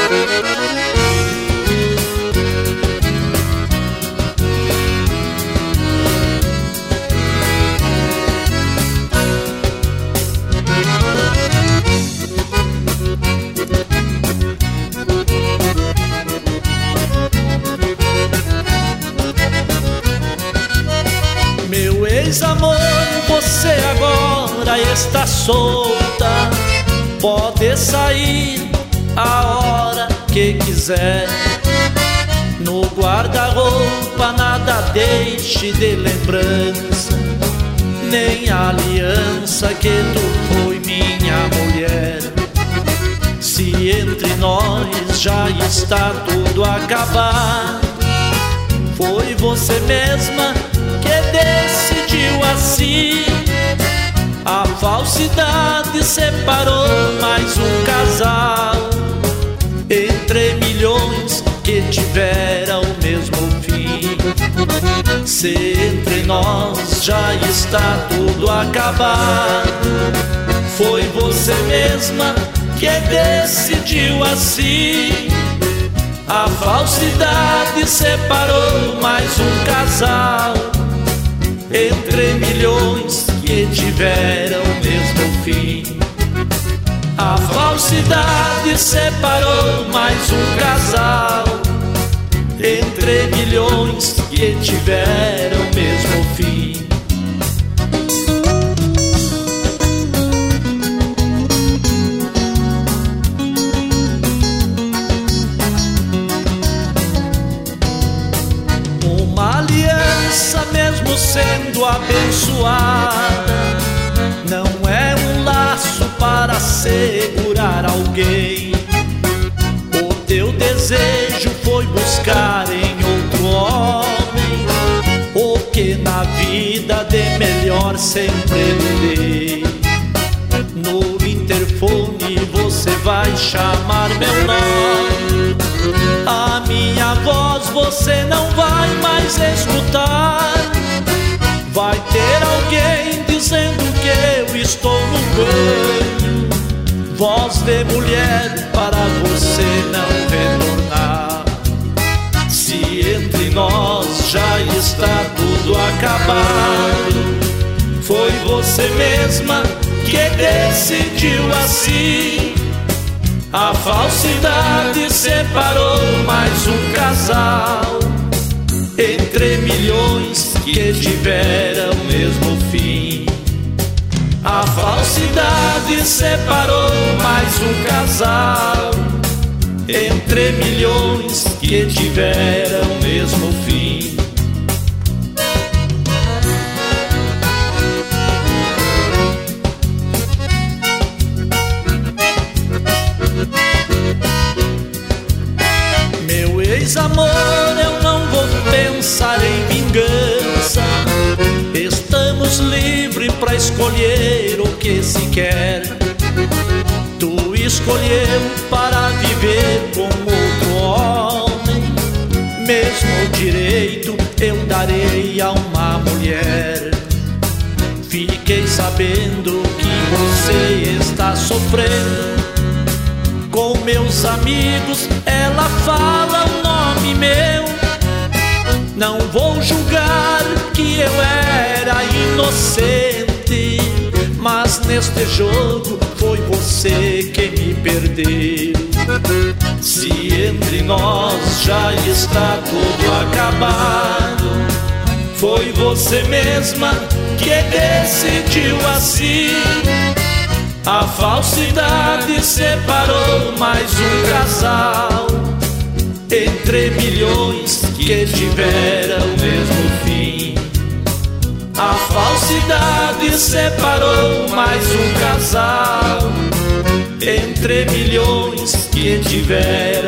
Amor, você agora está solta, pode sair a hora que quiser. No guarda-roupa nada deixe de lembrança, nem a aliança que tu foi minha mulher. Se entre nós já está tudo acabado, foi você mesma que decidiu assim. A falsidade separou mais um casal, entre milhões que tiveram o mesmo fim. Se entre nós já está tudo acabado, foi você mesma que decidiu assim. A falsidade separou mais um casal, entre milhões que tiveram o mesmo fim. A falsidade separou mais um casal, entre milhões que tiveram o mesmo fim. Mesmo sendo abençoada, não é um laço para segurar alguém. O teu desejo foi buscar em outro homem o que na vida de melhor sempre lhe dei. No interfone você vai chamar meu nome, a minha voz você não vai mais escutar. Vai ter alguém dizendo que eu estou no banho, voz de mulher para você não retornar. Se entre nós já está tudo acabado, foi você mesma que decidiu assim. A falsidade separou mais um casal, entre milhões que tiveram o mesmo fim. A falsidade separou mais um casal, entre milhões que tiveram o mesmo fim. Meu ex-amor, eu não vou pensar em vingança. Estamos livres para escolher o que se quer. Tu escolheu para viver com outro homem, mesmo direito eu darei a uma mulher. Fiquei sabendo que você está sofrendo. Com meus amigos ela fala o nome meu. Não vou julgar que eu era inocente, mas neste jogo foi você que me perdeu. Se entre nós já está tudo acabado, foi você mesma que decidiu assim. A falsidade separou mais um casal, entre milhões que tiveram o mesmo fim. A falsidade separou mais um casal, entre milhões que tiveram